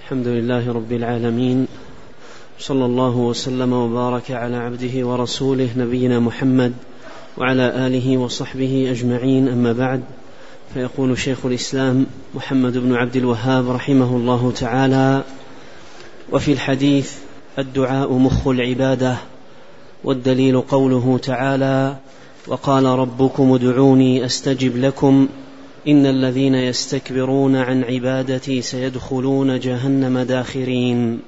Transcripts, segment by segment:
الحمد لله رب العالمين، صلى الله وسلم وبارك على عبده ورسوله نبينا محمد وعلى آله وصحبه أجمعين. أما بعد، فيقول شيخ الإسلام محمد بن عبد الوهاب رحمه الله تعالى: وفي الحديث الدعاء مخ العبادة، والدليل قوله تعالى: وقال ربكم ادعوني أستجب لكم إن الذين يستكبرون عن عبادتي سيدخلون جهنم داخرين.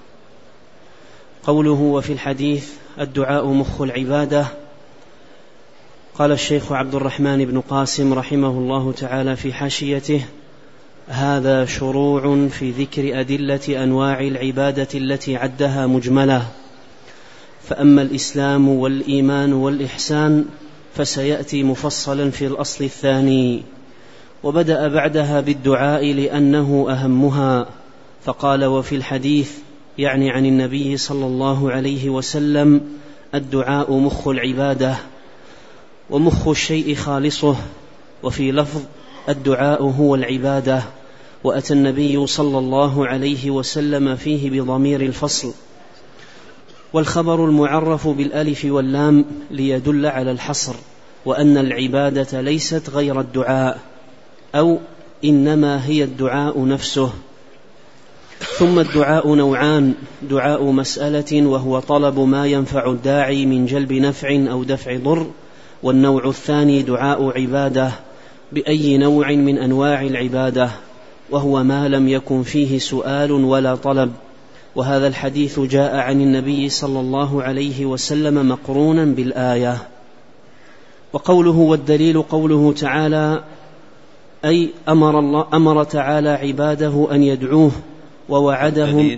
قوله وفي الحديث الدعاء مخ العبادة، قال الشيخ عبد الرحمن بن قاسم رحمه الله تعالى في حاشيته: هذا شروع في ذكر أدلة أنواع العبادة التي عدها مجملة، فأما الإسلام والإيمان والإحسان فسيأتي مفصلا في الأصل الثاني، وبدأ بعدها بالدعاء لأنه أهمها، فقال: وفي الحديث، يعني عن النبي صلى الله عليه وسلم: الدعاء مخ العبادة، ومخ الشيء خالصه. وفي لفظ: الدعاء هو العبادة، وأتى النبي صلى الله عليه وسلم فيه بضمير الفصل، والخبر المعرف بالألف واللام ليدل على الحصر، وأن العبادة ليست غير الدعاء، أو إنما هي الدعاء نفسه. ثم الدعاء نوعان: دعاء مسألة وهو طلب ما ينفع الداعي من جلب نفع أو دفع ضر، والنوع الثاني دعاء عبادة بأي نوع من أنواع العبادة، وهو ما لم يكن فيه سؤال ولا طلب. وهذا الحديث جاء عن النبي صلى الله عليه وسلم مقرونا بالآية. وقوله والدليل قوله تعالى، أي أمر تعالى عباده أن يدعوه ووعدهم.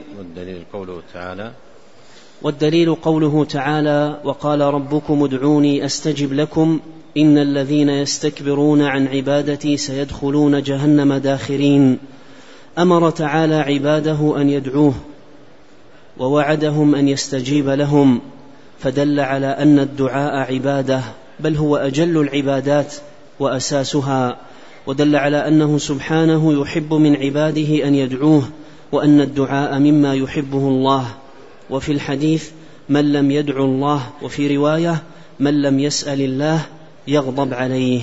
والدليل قوله تعالى: وقال ربكم ادعوني أستجب لكم إن الذين يستكبرون عن عبادتي سيدخلون جهنم داخرين. أمر تعالى عباده أن يدعوه ووعدهم أن يستجيب لهم، فدل على أن الدعاء عبادة، بل هو أجل العبادات وأساسها، ودل على أنه سبحانه يحب من عباده أن يدعوه، وأن الدعاء مما يحبه الله. وفي الحديث: من لم يدعو الله، وفي رواية: من لم يسأل الله يغضب عليه.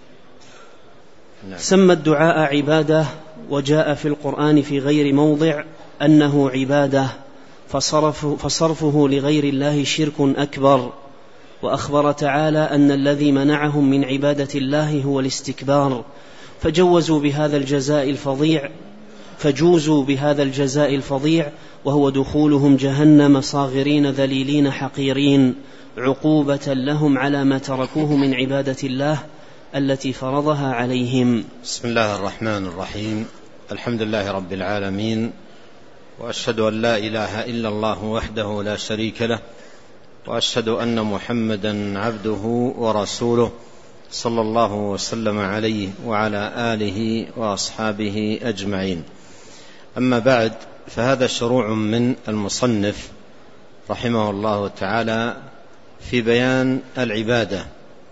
سمى الدعاء عبادة، وجاء في القرآن في غير موضع أنه عبادة، فصرفه لغير الله شرك أكبر. وأخبر تعالى أن الذي منعهم من عبادة الله هو الاستكبار، فجوزوا بهذا الجزاء الفظيع، وهو دخولهم جهنم صاغرين ذليلين حقيرين، عقوبة لهم على ما تركوه من عبادة الله التي فرضها عليهم. بسم الله الرحمن الرحيم. الحمد لله رب العالمين، وأشهد أن لا إله إلا الله وحده لا شريك له، وأشهد أن محمدا عبده ورسوله صلى الله وسلم عليه وعلى آله وأصحابه أجمعين. أما بعد، فهذا شروع من المصنف رحمه الله تعالى في بيان العبادة،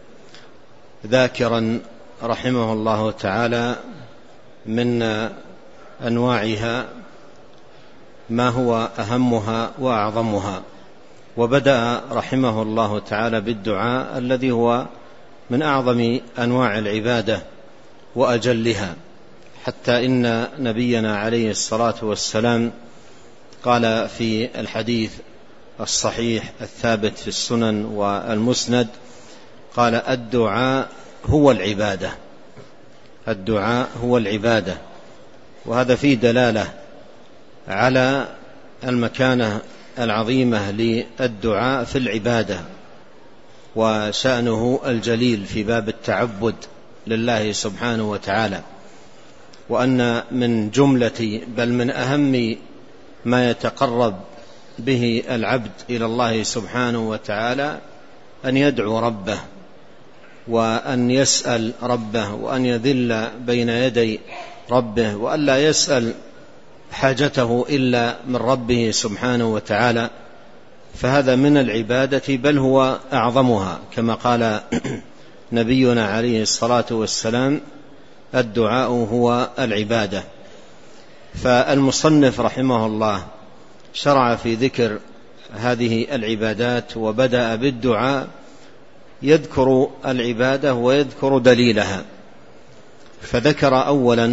ذاكرا رحمه الله تعالى من أنواعها ما هو أهمها وأعظمها. وبدأ رحمه الله تعالى بالدعاء الذي هو من أعظم أنواع العبادة وأجلها، حتى إن نبينا عليه الصلاة والسلام قال في الحديث الصحيح الثابت في السنن والمسند، قال: الدعاء هو العبادة. الدعاء هو العبادة. وهذا فيه دلالة على المكانة العظيمة للدعاء في العبادة، وشأنه الجليل في باب التعبد لله سبحانه وتعالى، وأن من جملة بل من أهم ما يتقرب به العبد إلى الله سبحانه وتعالى أن يدعو ربه، وأن يسأل ربه، وأن يذل بين يدي ربه، وأن لا يسأل حاجته إلا من ربه سبحانه وتعالى. فهذا من العبادة، بل هو أعظمها، كما قال نبينا عليه الصلاة والسلام: الدعاء هو العبادة. فالمصنف رحمه الله شرع في ذكر هذه العبادات وبدأ بالدعاء، يذكر العبادة ويذكر دليلها. فذكر أولا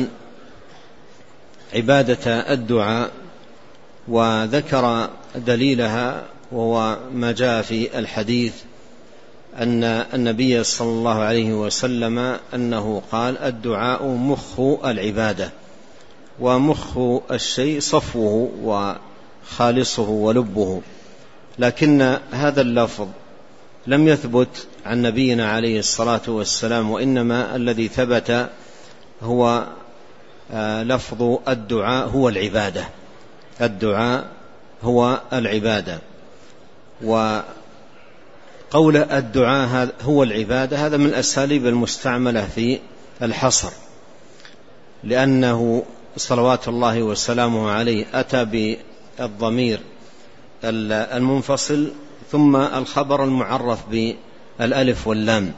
عبادة الدعاء وذكر دليلها، وهو ما جاء في الحديث أن النبي صلى الله عليه وسلم أنه قال: الدعاء مخ العبادة، ومخ الشيء صفوه وخالصه ولبه. لكن هذا اللفظ لم يثبت عن نبينا عليه الصلاة والسلام، وإنما الذي ثبت هو لفظ الدعاء هو العبادة. الدعاء هو العبادة، وقول الدعاء هو العبادة هذا من الأساليب المستعملة في الحصر، لأنه صلوات الله وسلامه عليه أتى بالضمير المنفصل ثم الخبر المعرف بالألف واللام.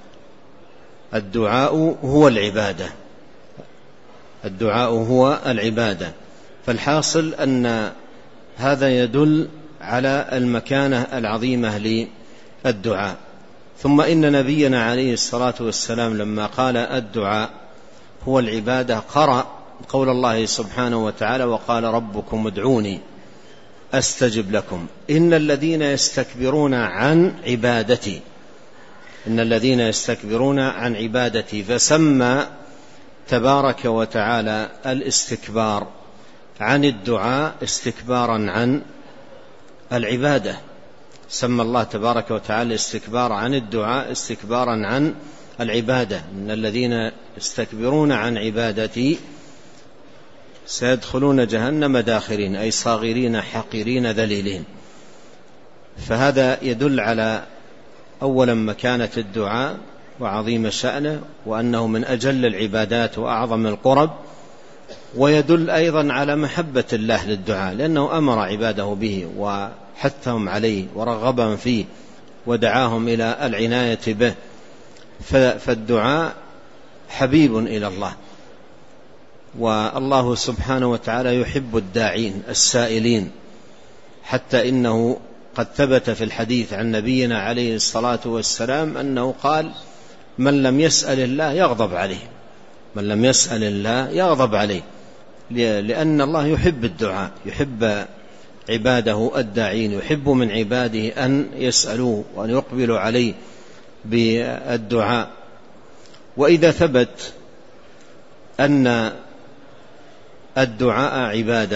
الدعاء هو العبادة، الدعاء هو العبادة. فالحاصل أن هذا يدل على المكانة العظيمة للدعاء. ثم إن نبينا عليه الصلاة والسلام لما قال الدعاء هو العبادة قرأ قول الله سبحانه وتعالى: وقال ربكم ادعوني أستجب لكم إن الذين يستكبرون عن عبادتي، إن الذين يستكبرون عن عبادتي. فسمى تبارك وتعالى الاستكبار عن الدعاء استكبارا عن العبادة. سمى الله تبارك وتعالى الاستكبار عن الدعاء استكبارا عن العبادة. إن الذين يستكبرون عن عبادتي سيدخلون جهنم داخرين، أي صاغرين حقيرين ذليلين. فهذا يدل على أولا مكانة الدعاء وعظيم شأنه، وأنه من أجل العبادات وأعظم القرب، ويدل أيضا على محبة الله للدعاء، لأنه أمر عباده به وحثهم عليه ورغبهم فيه ودعاهم إلى العناية به. فالدعاء حبيب إلى الله، والله سبحانه وتعالى يحب الداعين السائلين، حتى إنه قد ثبت في الحديث عن نبينا عليه الصلاة والسلام أنه قال: من لم يسأل الله يغضب عليه، من لم يسأل الله يغضب عليه، لأن الله يحب الدعاء، يحب عباده الداعين، يحب من عباده أن يسألوه وأن يقبلوا عليه بالدعاء. وإذا ثبت أن الدعاء عبادة،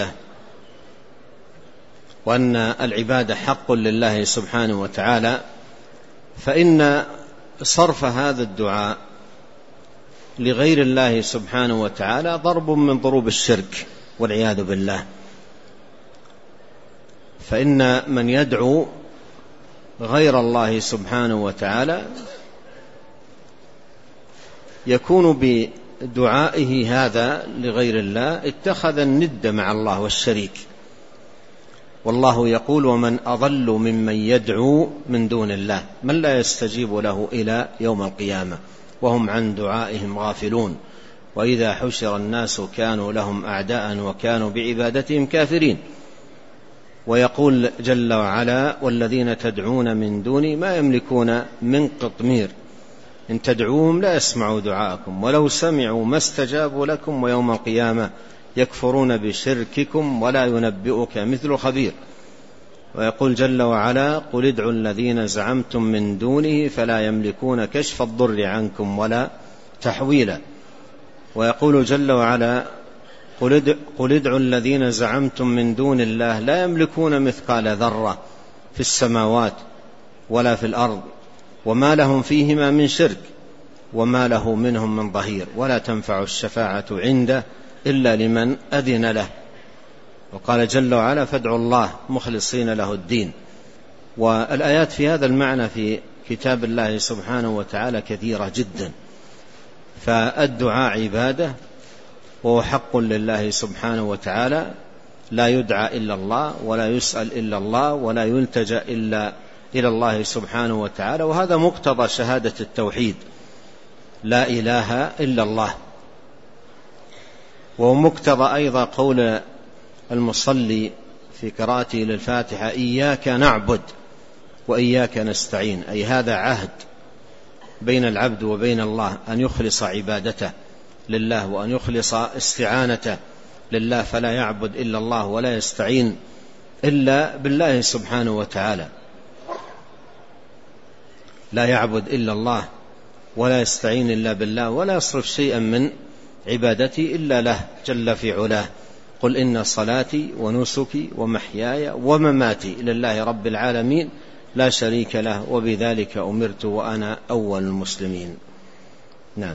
وأن العبادة حق لله سبحانه وتعالى، فإن صرف هذا الدعاء لغير الله سبحانه وتعالى ضرب من ضروب الشرك والعياذ بالله. فإن من يدعو غير الله سبحانه وتعالى يكون بدعائه هذا لغير الله اتخذ الند مع الله والشريك. والله يقول: ومن أضل ممن يدعو من دون الله من لا يستجيب له إلى يوم القيامة وهم عن دعائهم غافلون وإذا حشر الناس كانوا لهم أعداء وكانوا بعبادتهم كافرين. ويقول جل وعلا: والذين تدعون من دوني ما يملكون من قطمير إن تدعوهم لا يسمعوا دعاءكم ولو سمعوا ما استجابوا لكم ويوم القيامة يكفرون بشرككم ولا ينبئك مثل خبير. ويقول جل وعلا: قل ادعوا الذين زعمتم من دونه فلا يملكون كشف الضر عنكم ولا تحويلا. ويقول جل وعلا: قل ادعوا الذين زعمتم من دون الله لا يملكون مثقال ذرة في السماوات ولا في الأرض وما لهم فيهما من شرك وما له منهم من ظهير ولا تنفع الشفاعة عنده إلا لمن أذن له. وقال جل وعلا: فادعوا الله مخلصين له الدين. والآيات في هذا المعنى في كتاب الله سبحانه وتعالى كثيرة جدا. فالدعاء عبادة وهو حق لله سبحانه وتعالى، لا يدعى إلا الله ولا يسأل إلا الله ولا يلتجأ إلا إلى الله سبحانه وتعالى. وهذا مقتضى شهادة التوحيد: لا إله إلا الله. ومقتضى أيضا قول المصلي في قراءته للفاتحة إياك نعبد وإياك نستعين، أي هذا عهد بين العبد وبين الله أن يخلص عبادته لله وأن يخلص استعانته لله، فلا يعبد إلا الله ولا يستعين إلا بالله سبحانه وتعالى، لا يعبد إلا الله ولا يستعين إلا بالله، ولا يصرف شيئا من عبادتي إلا له جل في علاه. قل إن صلاتي ونسكي ومحياي ومماتي لله رب العالمين لا شريك له وبذلك أمرت وأنا أول المسلمين. نعم.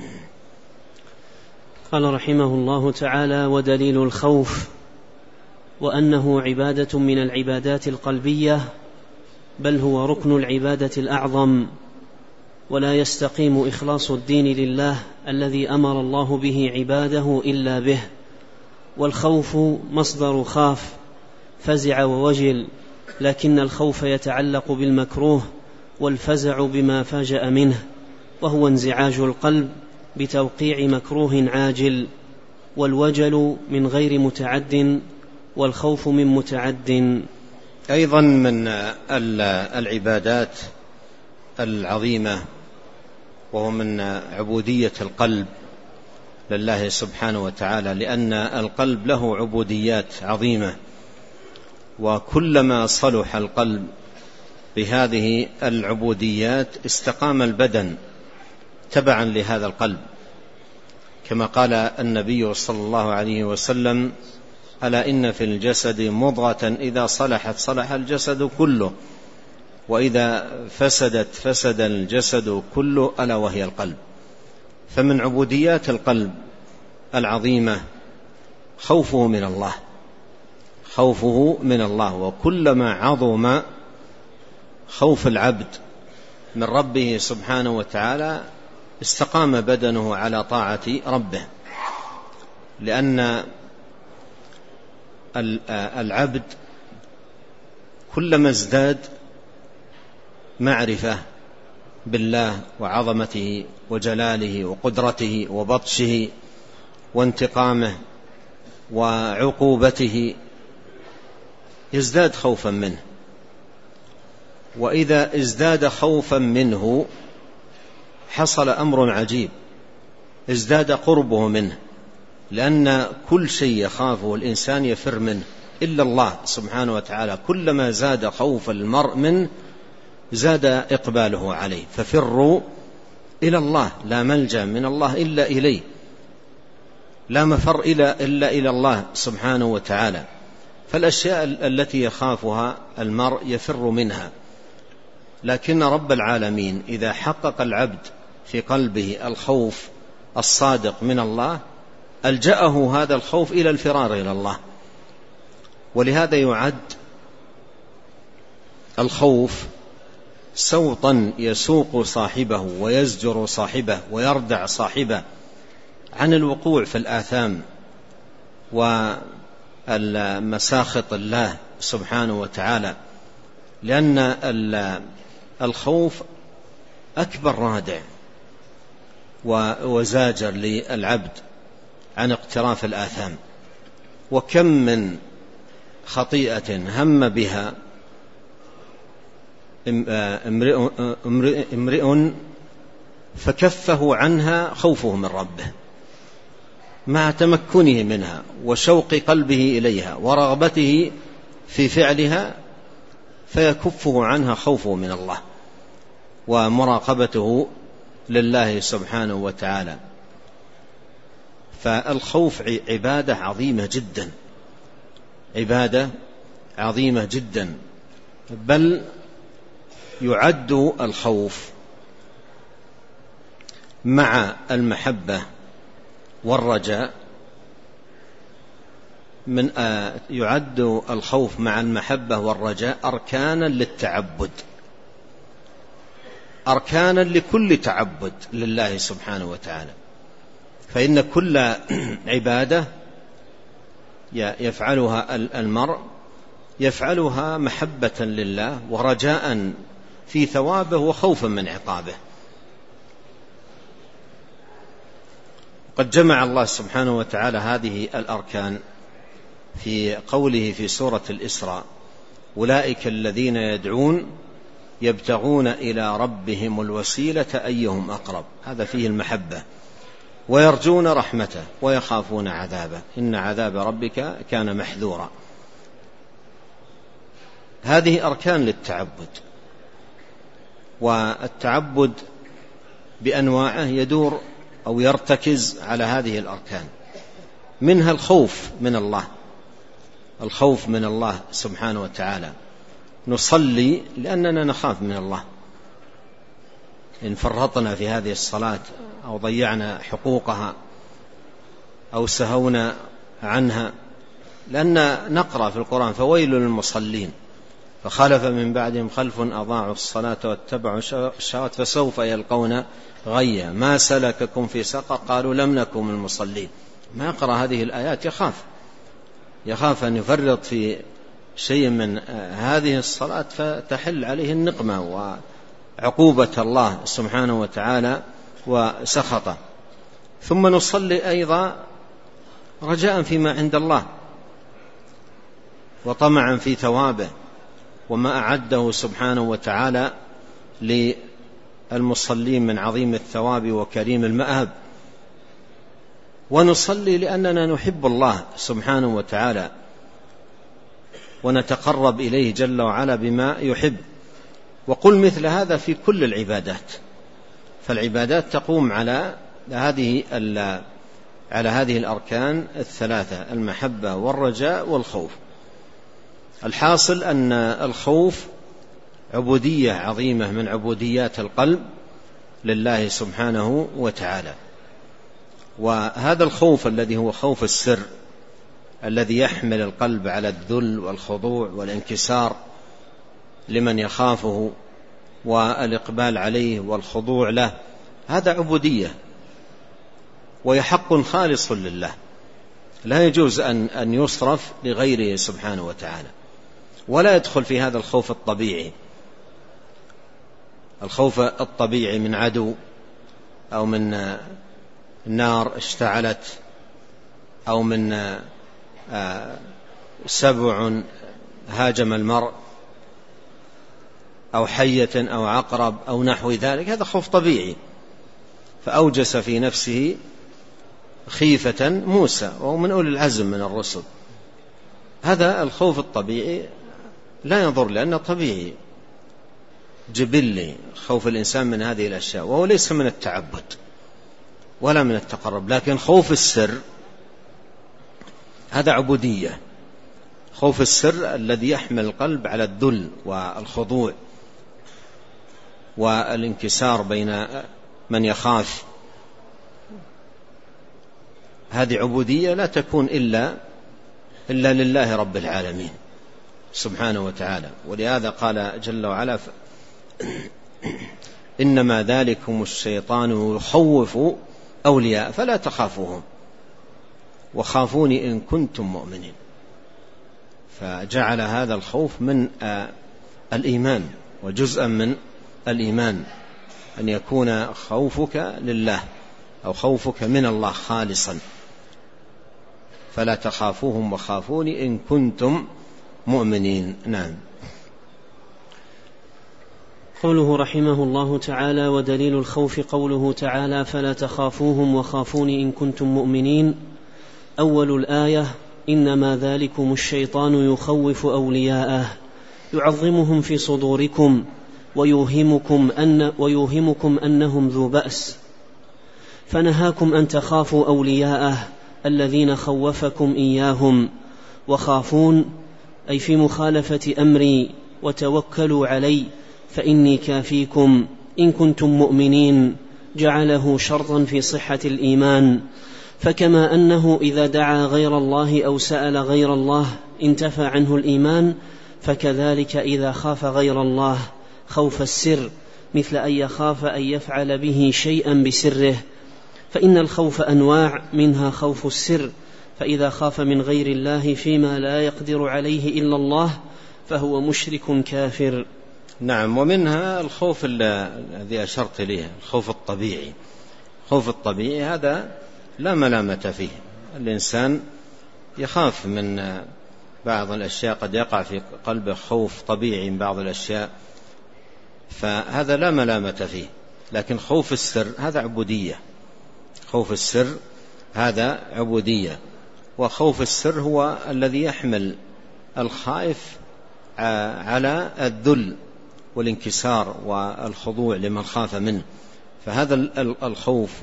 قال رحمه الله تعالى: ودليل الخوف وأنه عبادة من العبادات القلبية، بل هو ركن العبادة الأعظم، ولا يستقيم إخلاص الدين لله الذي أمر الله به عباده إلا به. والخوف مصدر خاف، فزع ووجل، لكن الخوف يتعلق بالمكروه، والفزع بما فاجأ منه، وهو انزعاج القلب بتوقيع مكروه عاجل. والوجل من غير متعد، والخوف من متعد. أيضا من العبادات العظيمة وهو من عبودية القلب لله سبحانه وتعالى، لأن القلب له عبوديات عظيمة، وكلما صلح القلب بهذه العبوديات استقام البدن تبعا لهذا القلب، كما قال النبي صلى الله عليه وسلم: ألا إن في الجسد مضغة إذا صلحت صلح الجسد كله، وإذا فسدت فسد الجسد كله، ألا وهي القلب. فمن عبوديات القلب العظيمة خوفه من الله، خوفه من الله، وكلما عظم خوف العبد من ربه سبحانه وتعالى استقام بدنه على طاعة ربه، لأن العبد كلما ازداد معرفة بالله وعظمته وجلاله وقدرته وبطشه وانتقامه وعقوبته يزداد خوفا منه، وإذا ازداد خوفا منه حصل أمر عجيب، ازداد قربه منه، لأن كل شيء يخافه الإنسان يفر منه إلا الله سبحانه وتعالى. كلما زاد خوف المرء منه زاد إقباله عليه، ففروا إلى الله، لا ملجأ من الله إلا إليه، لا مفر إلا إلى الله سبحانه وتعالى. فالأشياء التي يخافها المرء يفر منها، لكن رب العالمين إذا حقق العبد في قلبه الخوف الصادق من الله ألجأه هذا الخوف إلى الفرار إلى الله. ولهذا يعد الخوف سوطا يسوق صاحبه ويزجر صاحبه ويردع صاحبه عن الوقوع في الآثام والمساخط الله سبحانه وتعالى، لأن الخوف أكبر رادع وزاجر للعبد عن اقتراف الآثام. وكم من خطيئة هم بها امرئ فكفه عنها خوفه من ربه مع تمكنه منها وشوق قلبه إليها ورغبته في فعلها، فيكفه عنها خوفه من الله ومراقبته لله سبحانه وتعالى. فالخوف عبادة عظيمة جدا، عبادة عظيمة جدا، بل يعد الخوف مع المحبة والرجاء يعد الخوف مع المحبة والرجاء أركانا للتعبد، أركانا لكل تعبد لله سبحانه وتعالى. فإن كل عبادة يفعلها المرء يفعلها محبة لله ورجاء في ثوابه وخوفا من عقابه. وقد جمع الله سبحانه وتعالى هذه الأركان في قوله في سورة الإسراء: أولئك الذين يدعون يبتغون إلى ربهم الوسيلة أيهم أقرب. هذا فيه المحبة. ويرجون رحمته ويخافون عذابه إن عذاب ربك كان محذورا. هذه أركان للتعبد، والتعبد بأنواعه يدور أو يرتكز على هذه الأركان. منها الخوف من الله، الخوف من الله سبحانه وتعالى. نصلي لأننا نخاف من الله، إن فرطنا في هذه الصلاة أو ضيعنا حقوقها أو سهونا عنها، لأن نقرأ في القرآن: فويل للمصلين فخلف من بعدهم خلف أضاعوا الصلاة واتبعوا الشهوات فسوف يلقون غيا ما سلككم في سقر قالوا لم نكن من المصلين. ما يقرأ هذه الآيات يخاف أن يفرط في شيء من هذه الصلاة فتحل عليه النقمة وعقوبة الله سبحانه وتعالى وسخطه. ثم نصلي أيضا رجاء فيما عند الله وطمعا في ثوابه وما أعده سبحانه وتعالى للمصلين من عظيم الثواب وكريم المآب. ونصلي لأننا نحب الله سبحانه وتعالى ونتقرب إليه جل وعلا بما يحب. وقل مثل هذا في كل العبادات، فالعبادات تقوم على هذه الأركان الثلاثة: المحبة والرجاء والخوف. الحاصل أن الخوف عبودية عظيمة من عبوديات القلب لله سبحانه وتعالى. وهذا الخوف الذي هو خوف السر الذي يحمل القلب على الذل والخضوع والانكسار لمن يخافه والإقبال عليه والخضوع له، هذا عبودية ويحق خالص لله، لا يجوز أن يصرف لغيره سبحانه وتعالى. ولا يدخل في هذا الخوف الطبيعي، الخوف الطبيعي من عدو أو من نار اشتعلت أو من سبع هاجم المرء أو حية أو عقرب أو نحو ذلك. هذا خوف طبيعي، فأوجس في نفسه خيفة موسى وهو من أولي العزم من الرسل. هذا الخوف الطبيعي لا يضر لأنه طبيعي جبلي خوف الإنسان من هذه الأشياء، وهو ليس من التعبد ولا من التقرب. لكن خوف السر هذا عبودية، خوف السر الذي يحمل القلب على الذل والخضوع والانكسار بين من يخاف. هذه عبودية لا تكون إلا لله رب العالمين سبحانه وتعالى. ولهذا قال جل وعلا: إنما ذلكم الشيطان يخوف أولياء فلا تخافوهم وخافوني إن كنتم مؤمنين. فجعل هذا الخوف من الإيمان وجزءا من الإيمان، أن يكون خوفك لله أو خوفك من الله خالصا. فلا تخافوهم وخافوني إن كنتم مؤمنين. نعم. قوله رحمه الله تعالى: ودليل الخوف قوله تعالى: فلا تخافوهم وخافوني إن كنتم مؤمنين. أول الآية: إنما ذلكم الشيطان يخوف أولياءه يعظمهم في صدوركم ويوهمكم أنهم ذو بأس، فنهاكم أن تخافوا أولياءه الذين خوفكم إياهم. وخافون أي في مخالفة أمري وتوكلوا علي فإني كافيكم إن كنتم مؤمنين، جعله شرطا في صحة الإيمان. فكما أنه إذا دعا غير الله أو سأل غير الله انتفى عنه الإيمان، فكذلك إذا خاف غير الله خوف السر، مثل أن يخاف أن يفعل به شيئا بسره. فإن الخوف أنواع، منها خوف السر، فإذا خاف من غير الله فيما لا يقدر عليه إلا الله فهو مشرك كافر. نعم. ومنها الخوف الذي أشرت إليه، الخوف الطبيعي. الخوف الطبيعي هذا لا ملامة فيه. الإنسان يخاف من بعض الأشياء، قد يقع في قلبه خوف طبيعي من بعض الأشياء، فهذا لا ملامة فيه. لكن خوف السر هذا عبودية، خوف السر هذا عبودية. وخوف السر هو الذي يحمل الخائف على الذل والانكسار والخضوع لمن خاف منه. فهذا الخوف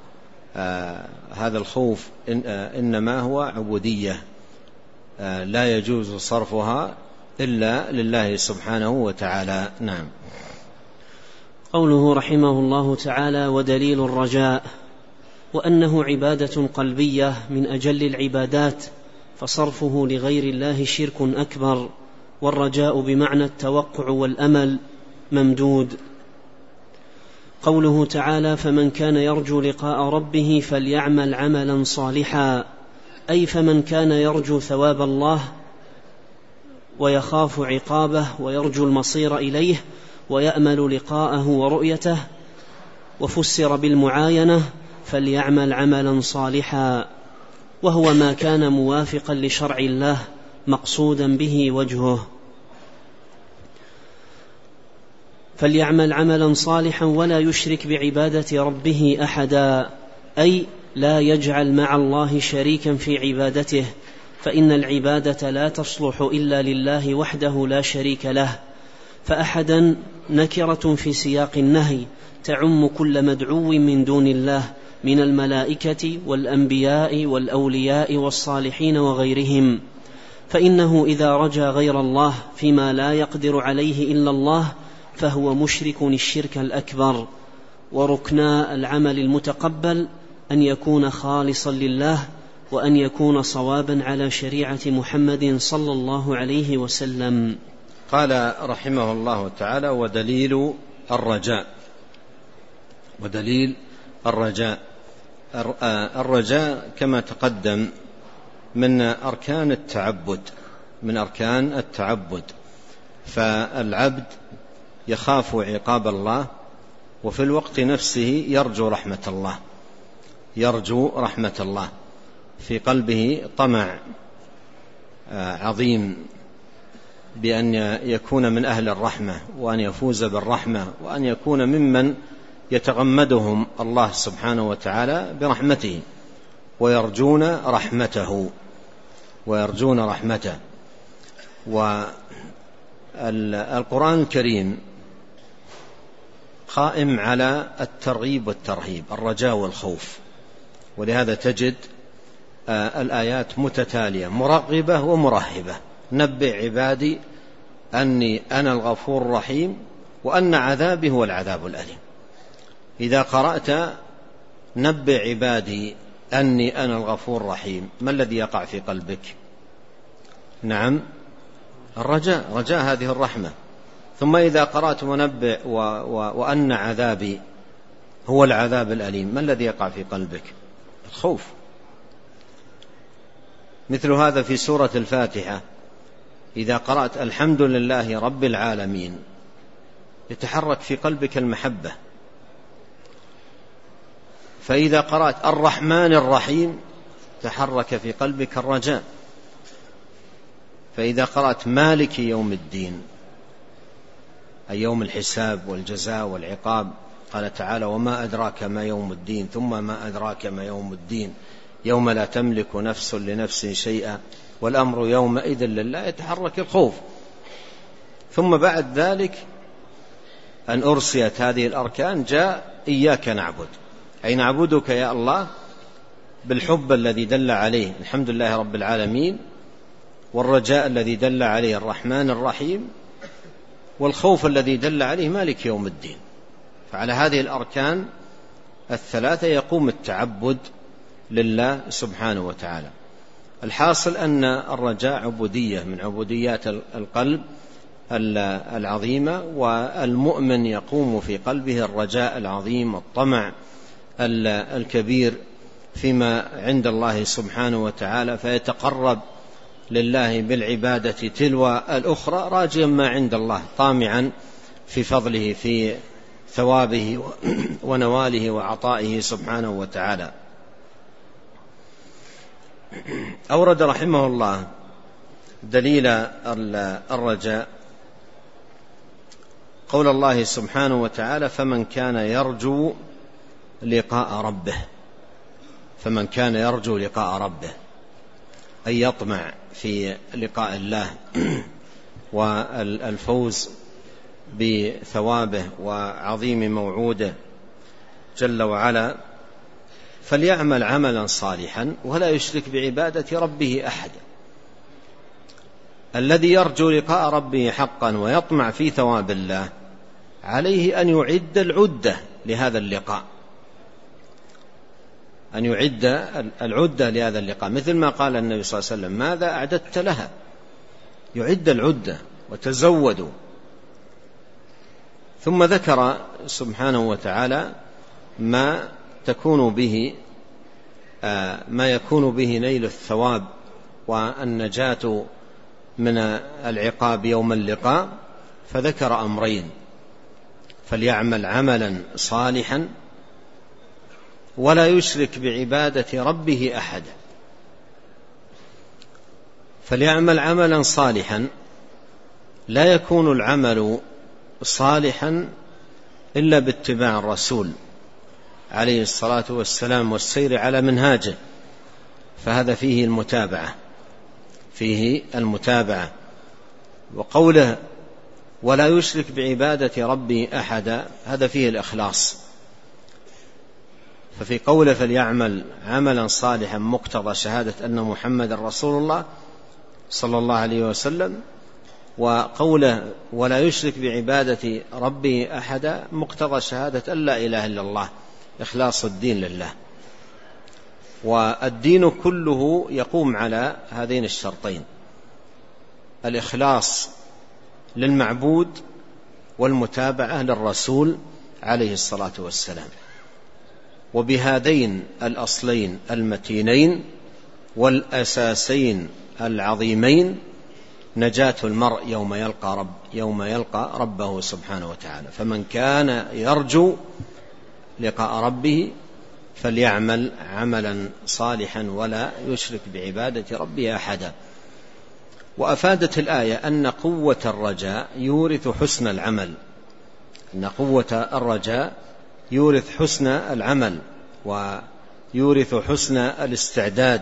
هذا الخوف إنما هو عبودية لا يجوز صرفها إلا لله سبحانه وتعالى. نعم. قوله رحمه الله تعالى: ودليل الرجاء، وأنه عبادة قلبية من أجل العبادات، فصرفه لغير الله شرك أكبر، والرجاء بمعنى التوقع والأمل ممدود. قوله تعالى: فمن كان يرجو لقاء ربه فليعمل عملا صالحا، أي فمن كان يرجو ثواب الله ويخاف عقابه ويرجو المصير إليه ويأمل لقاءه ورؤيته. وفسر بالمعاينة: فليعمل عملا صالحا، وهو ما كان موافقا لشرع الله مقصودا به وجهه. فليعمل عملا صالحا ولا يشرك بعبادة ربه أحدا، أي لا يجعل مع الله شريكا في عبادته، فإن العبادة لا تصلح إلا لله وحده لا شريك له. فأحدا نكرة في سياق النهي تعم كل مدعو من دون الله من الملائكة والأنبياء والأولياء والصالحين وغيرهم، فإنه إذا رجا غير الله فيما لا يقدر عليه إلا الله فهو مشرك الشرك الأكبر. وركنا العمل المتقبل أن يكون خالصا لله، وأن يكون صوابا على شريعة محمد صلى الله عليه وسلم. قال رحمه الله تعالى: ودليل الرجاء. ودليل الرجاء، الرجاء كما تقدم من أركان التعبد، من أركان التعبد. فالعبد يخاف عقاب الله وفي الوقت نفسه يرجو رحمة الله، يرجو رحمة الله، في قلبه طمع عظيم بأن يكون من أهل الرحمة، وأن يفوز بالرحمة، وأن يكون ممن يتغمدهم الله سبحانه وتعالى برحمته، ويرجون رحمته، ويرجون رحمته. والقرآن الكريم قائم على الترغيب والترهيب، الرجاء والخوف، ولهذا تجد الآيات متتالية مرغبة ومرهبة. نبئ عبادي أني أنا الغفور الرحيم وأن عذابي هو العذاب الأليم. إذا قرأت نبئ عبادي أني أنا الغفور الرحيم، ما الذي يقع في قلبك؟ نعم، الرجاء، رجاء هذه الرحمة. ثم إذا قرأت ونبئ وأن عذابي هو العذاب الأليم، ما الذي يقع في قلبك؟ الخوف. مثل هذا في سورة الفاتحة، إذا قرأت الحمد لله رب العالمين يتحرك في قلبك المحبة. فإذا قرأت الرحمن الرحيم تحرك في قلبك الرجاء. فإذا قرأت مالك يوم الدين، أي يوم الحساب والجزاء والعقاب، قال تعالى: وما أدراك ما يوم الدين، ثم ما أدراك ما يوم الدين، يوم لا تملك نفس لنفس شيئا والأمر يومئذ لله، يتحرك الخوف. ثم بعد ذلك أن أرسيت هذه الأركان جاء إياك نعبد، أي نعبدك يا الله بالحب الذي دل عليه الحمد لله رب العالمين، والرجاء الذي دل عليه الرحمن الرحيم، والخوف الذي دل عليه مالك يوم الدين. فعلى هذه الأركان الثلاثة يقوم التعبد لله سبحانه وتعالى. الحاصل أن الرجاء عبودية من عبوديات القلب العظيمة، والمؤمن يقوم في قلبه الرجاء العظيم والطمع الكبير فيما عند الله سبحانه وتعالى، فيتقرب لله بالعبادة تلو الأخرى راجيا ما عند الله، طامعا في فضله، في ثوابه ونواله وعطائه سبحانه وتعالى. أورد رحمه الله دليل الرجاء قول الله سبحانه وتعالى: فمن كان يرجو لقاء ربه. فمن كان يرجو لقاء ربه أي يطمع في لقاء الله والفوز بثوابه وعظيم موعوده جل وعلا، فليعمل عملا صالحا ولا يشرك بعبادة ربه أحدا. الذي يرجو لقاء ربه حقا ويطمع في ثواب الله عليه أن يعد العدة لهذا اللقاء، أن يعد العدة لهذا اللقاء، مثل ما قال النبي صلى الله عليه وسلم: ماذا أعددت لها؟ يعد العدة وتزودوا. ثم ذكر سبحانه وتعالى ما يكون به نيل الثواب والنجاة من العقاب يوم اللقاء، فذكر أمرين: فليعمل عملا صالحا ولا يشرك بعبادة ربه أحدا. فليعمل عملا صالحا، لا يكون العمل صالحا إلا باتباع الرسول عليه الصلاة والسلام والسير على منهاجه، فهذا فيه المتابعة. وقوله ولا يشرك بعبادة ربه أحدا هذا فيه الإخلاص. ففي قوله فليعمل عملا صالحا مقتضى شهادة أن محمد رسول الله صلى الله عليه وسلم، وقوله ولا يشرك بعبادة ربه أحدا مقتضى شهادة أن لا إله إلا الله، إخلاص الدين لله. والدين كله يقوم على هذين الشرطين: الإخلاص للمعبود والمتابعة للرسول عليه الصلاة والسلام. وبهذين الأصلين المتينين والأساسين العظيمين نجاة المرء يوم يلقى ربه سبحانه وتعالى. فمن كان يرجو لقاء ربه فليعمل عملا صالحا ولا يشرك بعبادة ربه أحدا. وأفادت الآية أن قوة الرجاء يورث حسن العمل، أن قوة الرجاء يورث حسن العمل ويورث حسن الاستعداد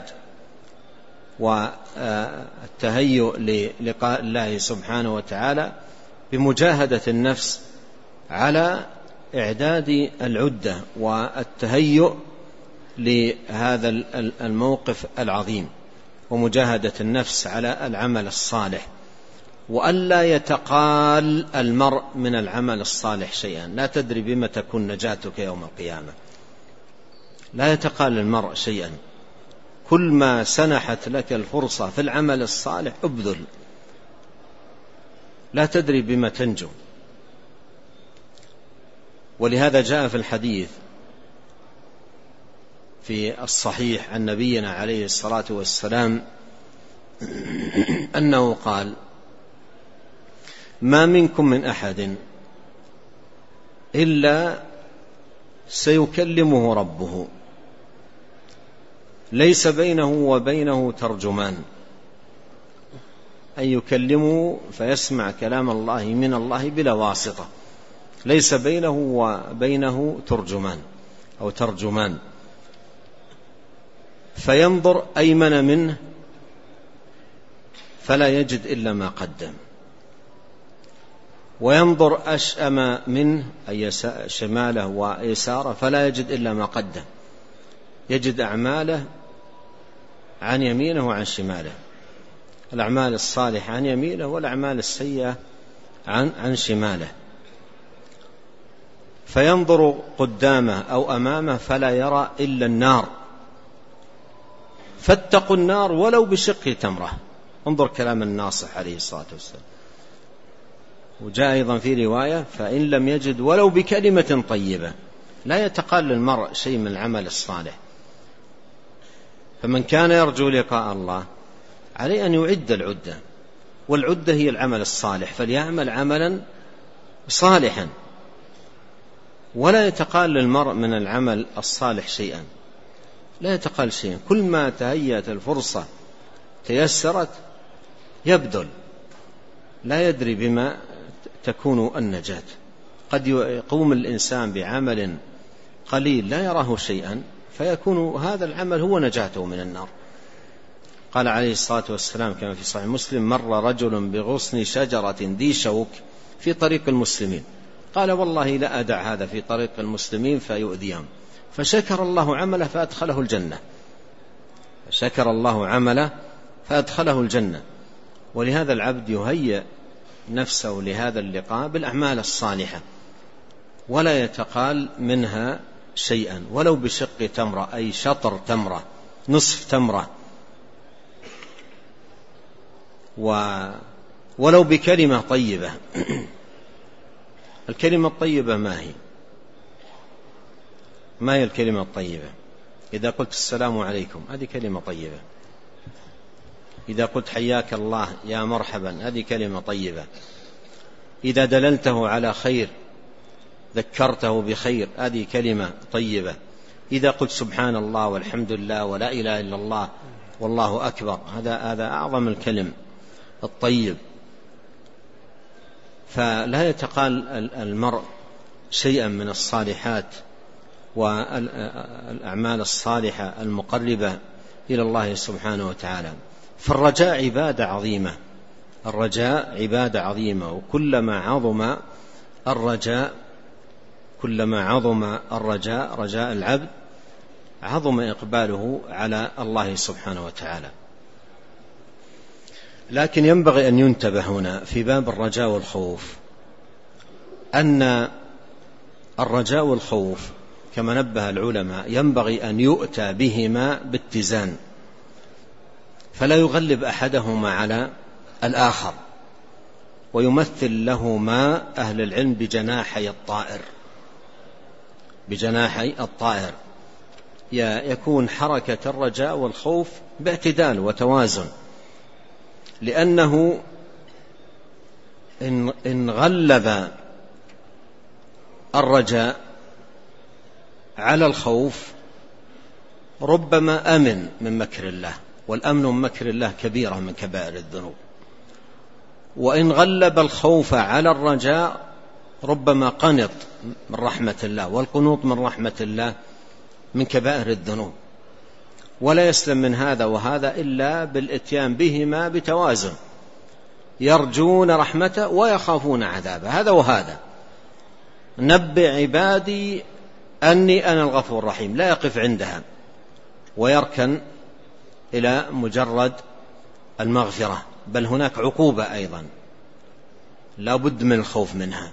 والتهيؤ للقاء الله سبحانه وتعالى بمجاهدة النفس على إعداد العدة والتهيؤ لهذا الموقف العظيم، ومجاهدة النفس على العمل الصالح، وألا يتقال المرء من العمل الصالح شيئا. لا تدري بما تكون نجاتك يوم القيامة، لا يتقال المرء شيئا. كل ما سنحت لك الفرصة في العمل الصالح ابذل، لا تدري بما تنجو. ولهذا جاء في الحديث في الصحيح عن نبينا عليه الصلاة والسلام أنه قال: ما منكم من أحد إلا سيكلمه ربه ليس بينه وبينه ترجمان، أن يكلمه فيسمع كلام الله من الله بلا واسطة، ليس بينه وبينه ترجمان أو ترجمان، فينظر أيمن منه فلا يجد إلا ما قدم، وينظر أشأم منه أي شماله ويساره فلا يجد إلا ما قدم، يجد أعماله عن يمينه وعن شماله، الأعمال الصالحة عن يمينه والأعمال السيئة عن شماله. فينظر قدامه أو أمامه فلا يرى إلا النار، فاتقوا النار ولو بشق تمرة. انظر كلام الناصح عليه الصلاة والسلام. وجاء أيضا في رواية: فإن لم يجد ولو بكلمة طيبة. لا يتقال للمرء شيء من العمل الصالح. فمن كان يرجو لقاء الله عليه أن يعد العدة، والعدة هي العمل الصالح، فليعمل عملا صالحا ولا يتقال للمرء من العمل الصالح شيئا. لا يتقال شيئا، كل ما تهيأت الفرصة تيسرت يبذل، لا يدري بما تكون النجاة. قد يقوم الإنسان بعمل قليل لا يراه شيئا فيكون هذا العمل هو نجاته من النار. قال عليه الصلاة والسلام كما في صحيح مسلم: مر رجل بغصن شجرة ذي شوك في طريق المسلمين، قال: والله لا أدع هذا في طريق المسلمين فيؤذيهم، فشكر الله عمله فأدخله الجنة، فشكر الله عمله فأدخله الجنة. ولهذا العبد يهيئ نفسه لهذا اللقاء بالأعمال الصالحة، ولا يتقال منها شيئا، ولو بشق تمرة، أي شطر تمرة، نصف تمرة، ولو بكلمة طيبة. الكلمة الطيبة ما هي الكلمة الطيبة؟ إذا قلت السلام عليكم هذه كلمة طيبة، إذا قلت حياك الله يا مرحبا هذه كلمة طيبة، إذا دللته على خير ذكرته بخير هذه كلمة طيبة، إذا قلت سبحان الله والحمد لله ولا إله إلا الله والله أكبر هذا أعظم الكلم الطيب. فلا يتقال المرء شيئا من الصالحات والأعمال الصالحة المقربة إلى الله سبحانه وتعالى. فالرجاء عبادة عظيمة، الرجاء عبادة عظيمة، وكلما عظم الرجاء رجاء العبد عظم إقباله على الله سبحانه وتعالى. لكن ينبغي أن ينتبه هنا في باب الرجاء والخوف أن الرجاء والخوف كما نبه العلماء ينبغي أن يؤتى بهما باتزان، فلا يغلب أحدهما على الآخر. ويمثل لهما أهل العلم بجناحي الطائر، يكون حركة الرجاء والخوف باعتدال وتوازن، لأنه إن غلب الرجاء على الخوف ربما أمن من مكر الله، والأمن من مكر الله كبيرة من كبائر الذنوب. وإن غلب الخوف على الرجاء ربما قنط من رحمة الله، والقنوط من رحمة الله من كبائر الذنوب. ولا يسلم من هذا وهذا إلا بالإتيان بهما بتوازن، يرجون رحمته ويخافون عذابه، هذا وهذا. نبئ عبادي أني أنا الغفور الرحيم، لا يقف عندها ويركن إلى مجرد المغفرة، بل هناك عقوبة أيضا لا بد من الخوف منها.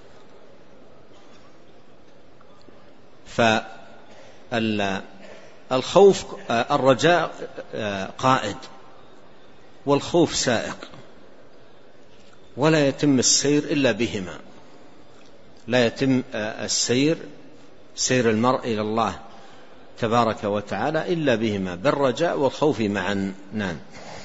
فالخوف الرجاء قائد والخوف سائق، ولا يتم السير إلا بهما، لا يتم السير سير المرء إلى الله تبارك وتعالى إلا بهما، بالرجاء والخوف معا. نعم.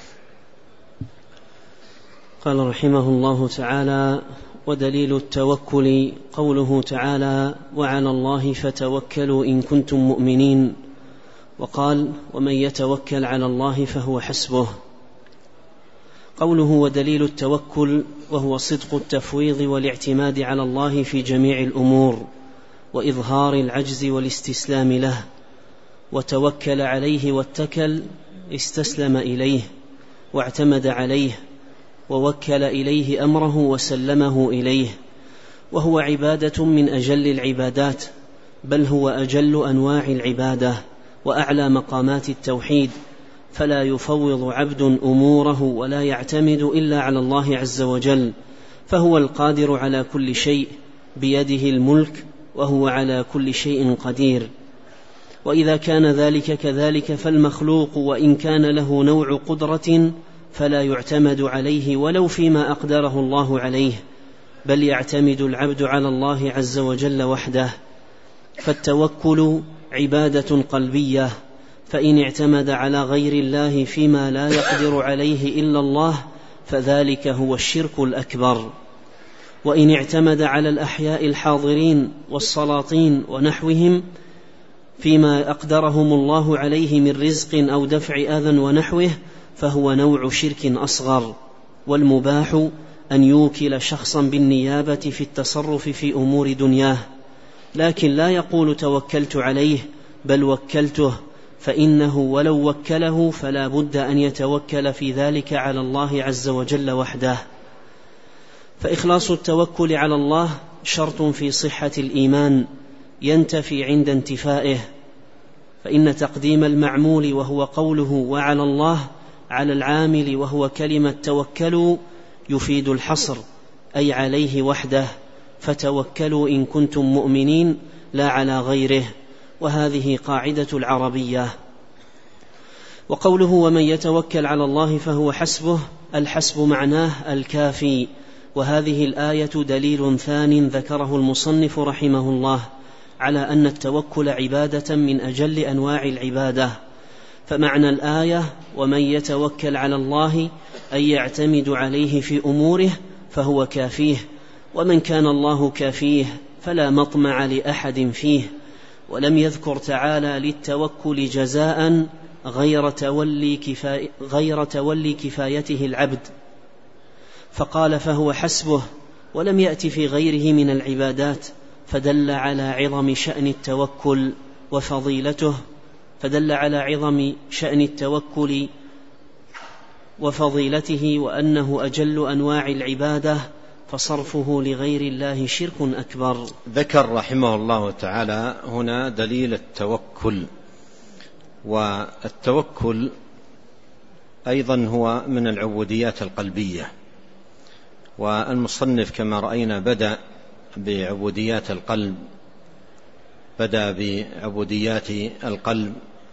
قال رحمه الله تعالى: ودليل التوكل قوله تعالى: وعلى الله فتوكلوا إن كنتم مؤمنين. وقال: ومن يتوكل على الله فهو حسبه. قوله ودليل التوكل وهو صدق التفويض والاعتماد على الله في جميع الأمور، وإظهار العجز والاستسلام له. وتوكل عليه واتكل، استسلم إليه واعتمد عليه ووكل إليه أمره وسلمه إليه. وهو عبادة من أجل العبادات، بل هو أجل أنواع العبادة وأعلى مقامات التوحيد، فلا يفوض عبد أموره ولا يعتمد إلا على الله عز وجل، فهو القادر على كل شيء، بيده الملك، وهو على كل شيء قدير. وإذا كان ذلك كذلك فالمخلوق وإن كان له نوع قدرة فلا يعتمد عليه ولو فيما أقدره الله عليه، بل يعتمد العبد على الله عز وجل وحده. فالتوكل عبادة قلبية، فإن اعتمد على غير الله فيما لا يقدر عليه إلا الله فذلك هو الشرك الأكبر. وإن اعتمد على الأحياء الحاضرين والسلاطين ونحوهم فيما أقدرهم الله عليه من رزق أو دفع أذى ونحوه فهو نوع شرك أصغر. والمباح أن يوكل شخصا بالنيابة في التصرف في أمور دنياه، لكن لا يقول توكلت عليه، بل وكلته، فإنه ولو وكله فلا بد أن يتوكل في ذلك على الله عز وجل وحده. فإخلاص التوكل على الله شرط في صحة الإيمان ينتفي عند انتفائه، فإن تقديم المعمول وهو قوله وعلى الله على العامل وهو كلمة توكلوا يفيد الحصر، أي عليه وحده، فتوكلوا إن كنتم مؤمنين لا على غيره، وهذه قاعدة العربية. وقوله ومن يتوكل على الله فهو حسبه، الحسب معناه الكافي، وهذه الآية دليل ثان ذكره المصنف رحمه الله على أن التوكل عبادة من أجل أنواع العبادة. فمعنى الآية ومن يتوكل على الله أي يعتمد عليه في أموره فهو كافيه، ومن كان الله كافيه فلا مطمع لأحد فيه. ولم يذكر تعالى للتوكل جزاء غير تولي كفايته العبد، فقال فهو حسبه، ولم يأتي في غيره من العبادات، فدل على عظم شأن التوكل وفضيلته، وفضيلته وأنه أجل أنواع العبادة، فصرفه لغير الله شرك أكبر. ذكر رحمه الله تعالى هنا دليل التوكل، والتوكل أيضا هو من العبوديات القلبية، والمصنف كما رأينا بدأ بعبوديات القلب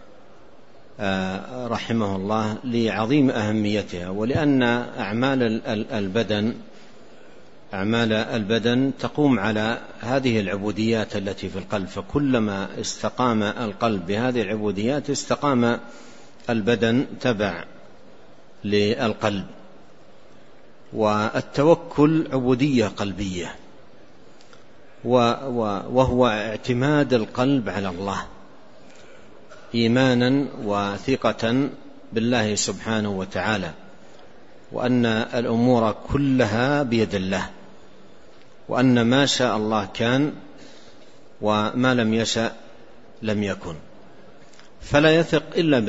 رحمه الله لعظيم أهميتها، ولأن أعمال البدن تقوم على هذه العبوديات التي في القلب، فكلما استقام القلب بهذه العبوديات استقام البدن تبع للقلب. والتوكل عبودية قلبية، وهو اعتماد القلب على الله إيمانا وثقة بالله سبحانه وتعالى، وأن الأمور كلها بيد الله، وأن ما شاء الله كان وما لم يشأ لم يكن. فلا يثق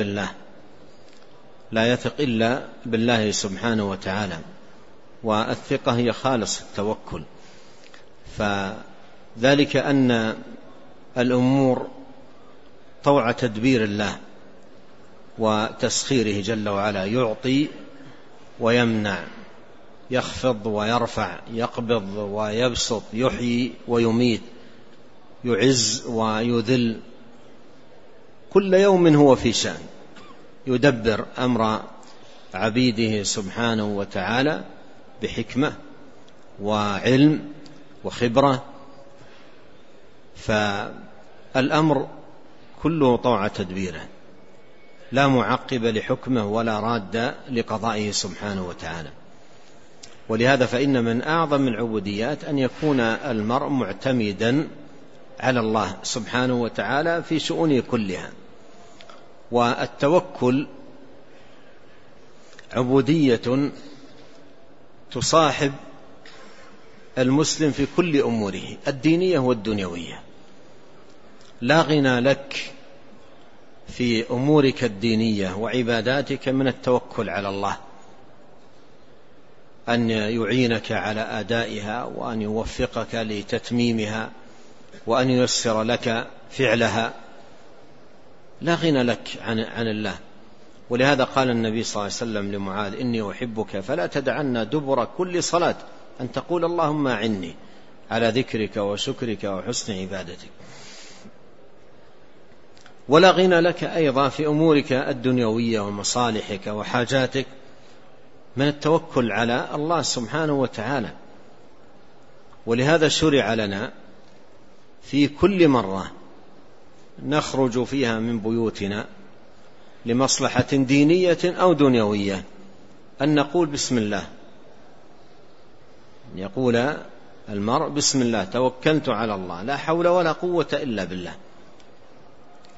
إلا بالله سبحانه وتعالى، والثقة هي خالص التوكل. فذلك أن الأمور طوع تدبير الله وتسخيره جل وعلا، يعطي ويمنع، يخفض ويرفع، يقبض ويبسط، يحيي ويميت، يعز ويذل، كل يوم هو في شأن، يدبر أمر عبيده سبحانه وتعالى بحكمة وعلم وخبرة. فالأمر كله طوع تدبيره، لا معقب لحكمه ولا راد لقضائه سبحانه وتعالى. ولهذا فإن من أعظم العبوديات أن يكون المرء معتمدا على الله سبحانه وتعالى في شؤونه كلها. والتوكل عبودية تصاحب المسلم في كل أموره الدينية والدنيوية. لا غنى لك في أمورك الدينية وعباداتك من التوكل على الله، أن يعينك على أدائها، وأن يوفقك لتتميمها، وأن ييسر لك فعلها. لا غنى لك عن الله. ولهذا قال النبي صلى الله عليه وسلم لمعاذ: إني أحبك فلا تدعنا دبر كل صلاة أن تقول اللهم أعني على ذكرك وشكرك وحسن عبادتك. ولا غنى لك أيضا في أمورك الدنيوية ومصالحك وحاجاتك من التوكل على الله سبحانه وتعالى. ولهذا شرع لنا في كل مرة نخرج فيها من بيوتنا لمصلحة دينية أو دنيوية أن نقول بسم الله، يقول المرء بسم الله توكلت على الله، لا حول ولا قوة إلا بالله.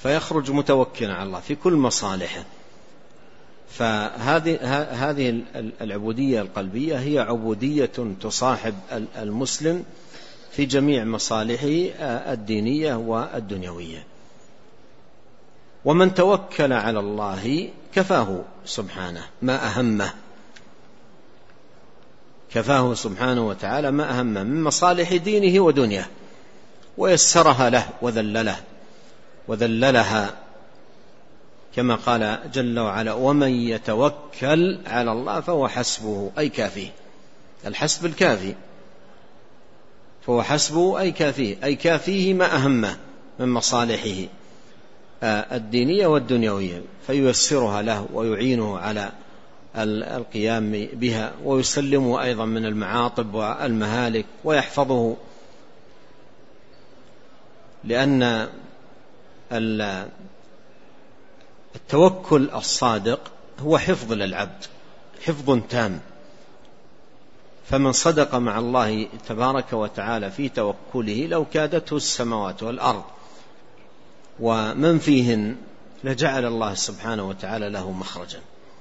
فيخرج متوكلا على الله في كل مصالحه. فهذه العبودية القلبية هي عبودية تصاحب المسلم في جميع مصالحه الدينية والدنيوية. ومن توكل على الله كفاه سبحانه ما أهمه، كفاه سبحانه وتعالى ما أهمه من مصالح دينه ودنياه، ويسرها له وذللها، كما قال جل وعلا: ومن يتوكل على الله فهو حسبه، أي كافيه. الحسب الكافي، فهو حسبه أي كافيه، أي كافيه ما أهمه من مصالحه الدينية والدنيوية، فييسرها له ويعينه على القيام بها، ويسلمه أيضا من المعاطب والمهالك ويحفظه. لأن التوكل الصادق هو حفظ للعبد، حفظ تام. فمن صدق مع الله تبارك وتعالى في توكله لو كادته السماوات والأرض ومن فيهن لجعل الله سبحانه وتعالى له مخرجا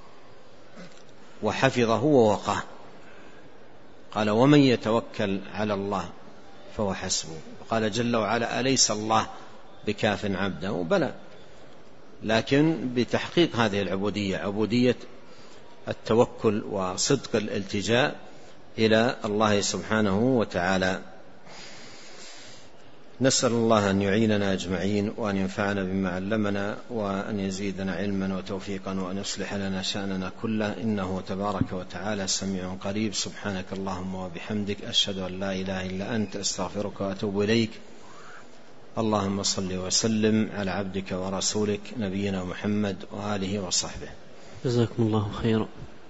وحفظه ووقاه. قال: ومن يتوكل على الله فهو حسبه. وقال جل وعلا: أليس الله بكاف عبده؟ بلى، لكن بتحقيق هذه العبودية، عبودية التوكل وصدق الالتجاء إلى الله سبحانه وتعالى. نسأل الله أن يعيننا أجمعين، وأن ينفعنا بما علمنا، وأن يزيدنا علما وتوفيقا، وأن يصلح لنا شأننا كله، إنه تبارك وتعالى سميع قريب. سبحانك اللهم وبحمدك، أشهد أن لا إله إلا أنت، أستغفرك وأتوب إليك. اللهم صل وسلم على عبدك ورسولك نبينا محمد وآله وصحبه. جزاكم الله خيرا.